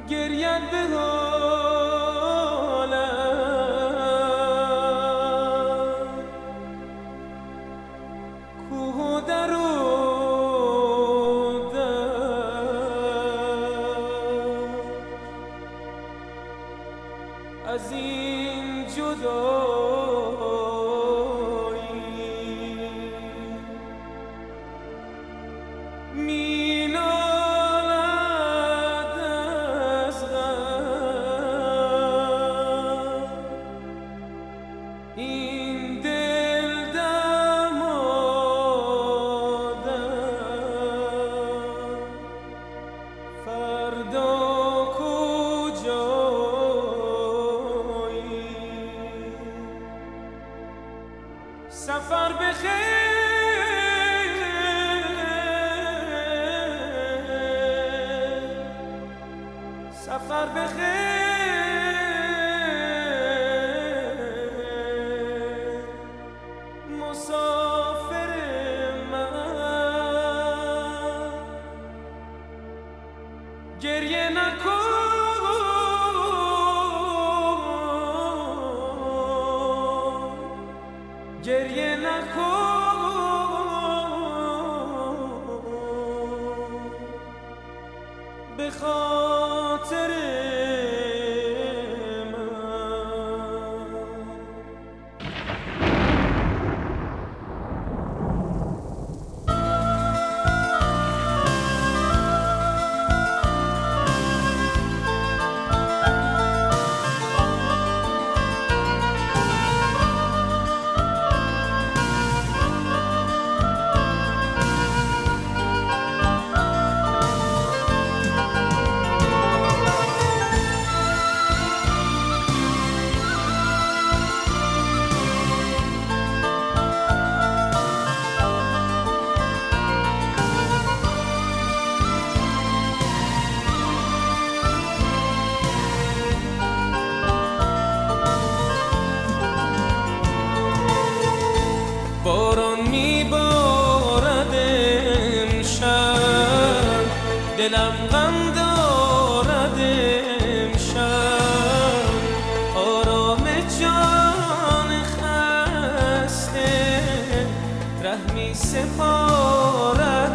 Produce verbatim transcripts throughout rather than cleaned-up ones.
گریت به حالم کوه و در و از این جدایی می نالد از غم این دل دمادم فردا سفر بخیر سفر بخیر مسافر من گریه نکن گریه نکن به خاطر باران میبارد امشب دلم غم دارد امشب آرام جان خسته رحمی سپارد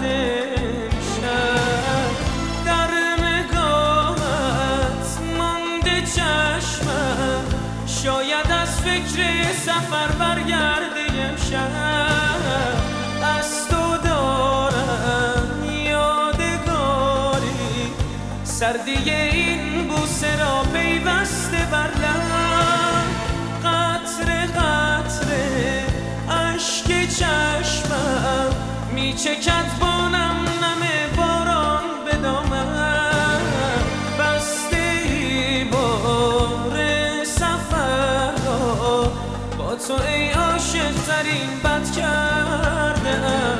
امشب در نگاهت مانده چشمم شاید از فکر سفر برگرده امشب از تو دارم یادگاری سردی این بوسه را پیوسته بر لب قطره قطره اشک چشمم میچکد با نم نم باران به دامن بسته ای بار سفر را با تو ای عاشق ترین بد کرده ام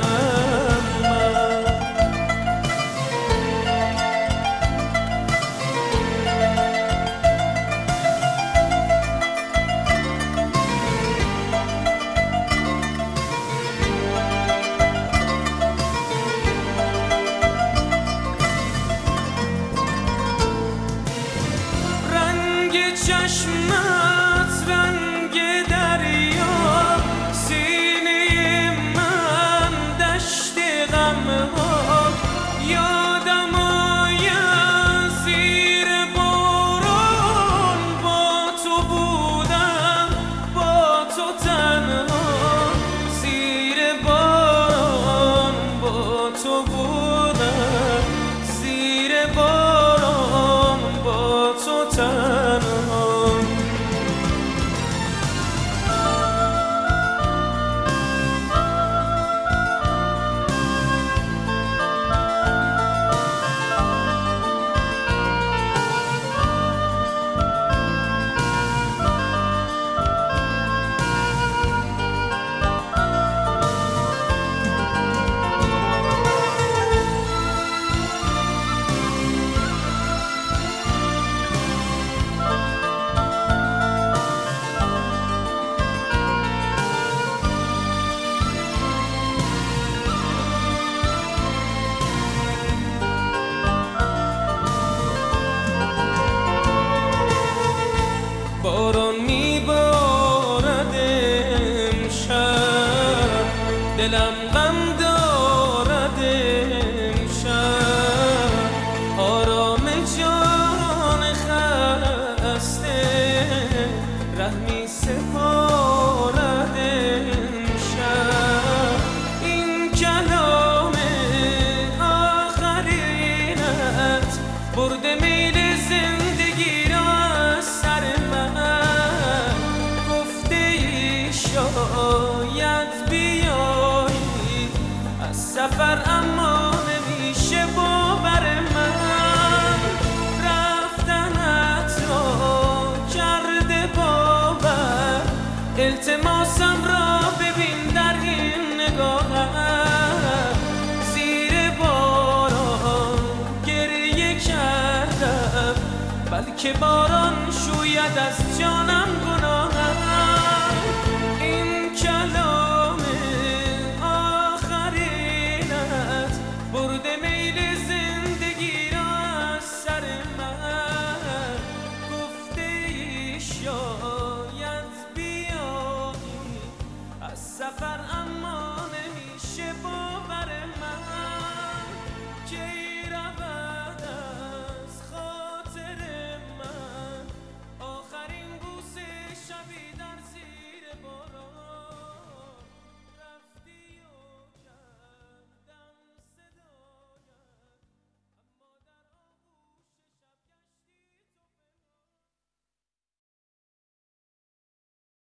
دلم غم دارد امشب، آرام جان خسته رحمی سپارد امشب. این کلام آخرینت برده میل زندگی را از سر من، گفته ای شاید بیایی از سفر اما نمیشه باور من، رفتنت را کرده باور، التماسم را ببین در این نگاهم، زیر باران گریه کردم بلکه باران شوید از جانم گناه.